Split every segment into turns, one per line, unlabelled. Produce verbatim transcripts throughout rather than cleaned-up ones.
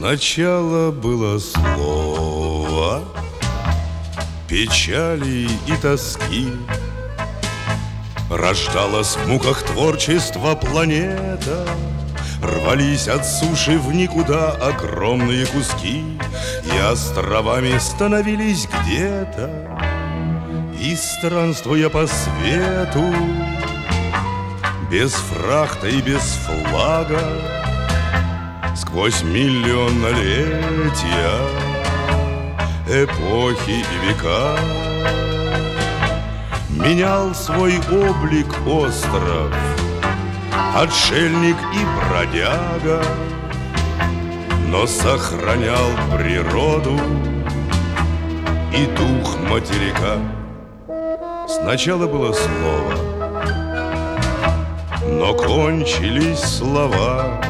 Сначала было слово печали и тоски, рождалась в муках творчества планета, рвались от суши в никуда огромные куски, и островами становились где-то. И странствуя по свету, без фрахта и без флага, сквозь миллионнолетия, эпохи и века, менял свой облик остров, отшельник и бродяга, но сохранял природу и дух материка. Сначала было слово, но кончились слова.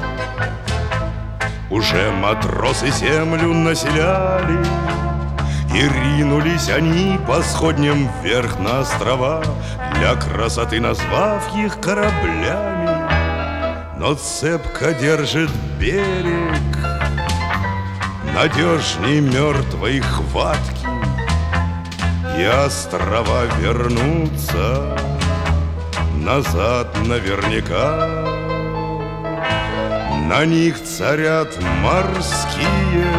Уже матросы землю населяли, и ринулись они по сходням вверх на острова, для красоты назвав их кораблями. Но цепко держит берег, надежней мертвой хватки, и острова вернутся назад наверняка. На них царят морские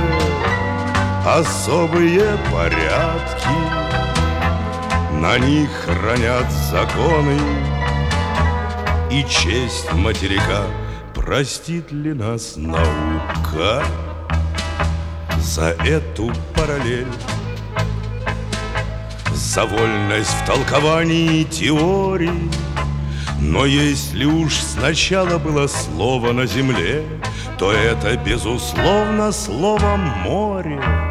особые порядки, на них хранят законы и честь материка. Простит ли нас наука за эту параллель, за вольность в толковании теорий? Но если уж сначала было слово на земле, то это, безусловно, слово море.